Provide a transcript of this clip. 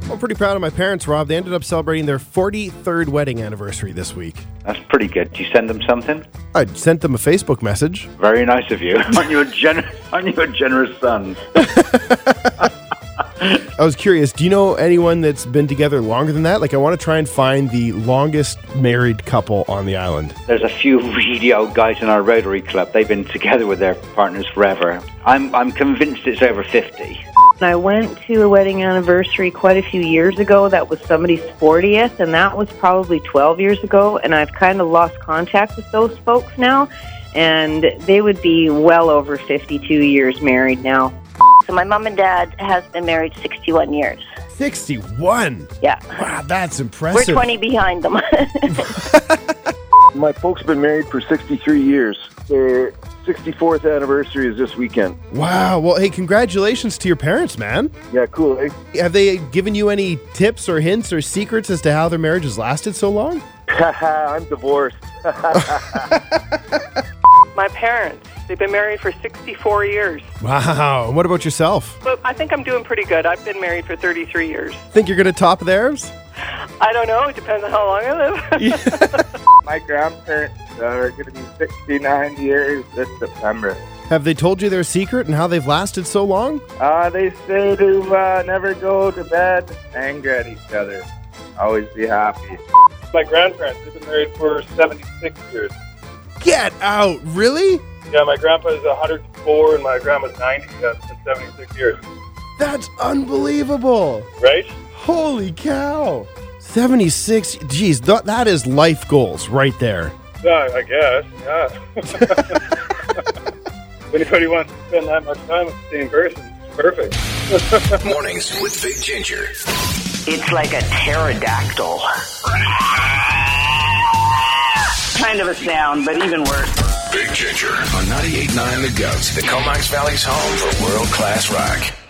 I'm pretty proud of my parents, Rob. They ended up celebrating their 43rd wedding anniversary this week. That's pretty good. Did you send them something? I sent them a Facebook message. Very nice of you. Aren't you a generous son? I was curious, do you know anyone that's been together longer than that? Like, I want to try and find the longest married couple on the island. There's a few really old guys in our Rotary Club. They've been together with their partners forever. I'm convinced it's over 50. I went to a wedding anniversary quite a few years ago. That was somebody's 40th, and that was probably 12 years ago, and I've kind of lost contact with those folks now, and they would be well over 52 years married now. So my mom and dad has been married 61 years. 61? Yeah. Wow, that's impressive. We're 20 behind them. My folks have been married for 63 years. Their 64th anniversary is this weekend. Wow. Well, hey, congratulations to your parents, man. Yeah, cool, eh? Have they given you any tips or hints or secrets as to how their marriage has lasted so long? I'm divorced. My parents, they've been married for 64 years. Wow. And what about yourself? But I think I'm doing pretty good. I've been married for 33 years. Think you're going to top theirs? I don't know. It depends on how long I live. My grandparents are going to be 69 years this September. Have they told you their secret and how they've lasted so long? They say to never go to bed angry at each other. Always be happy. My grandparents, they've been married for 76 years. Get out. Really? Yeah, my grandpa is 104 and my grandma's 90. Yeah, it's been 76 years. That's unbelievable. Right? Holy cow. 76. Geez, that is life goals right there. Yeah, I guess. Yeah. If anybody wants to spend that much time with the same person, it's perfect. Mornings with Big Ginger. It's like a pterodactyl. Kind of a sound, but even worse. Big Ginger on 98.9 The Goat, the Comox Valley's home for world-class rock.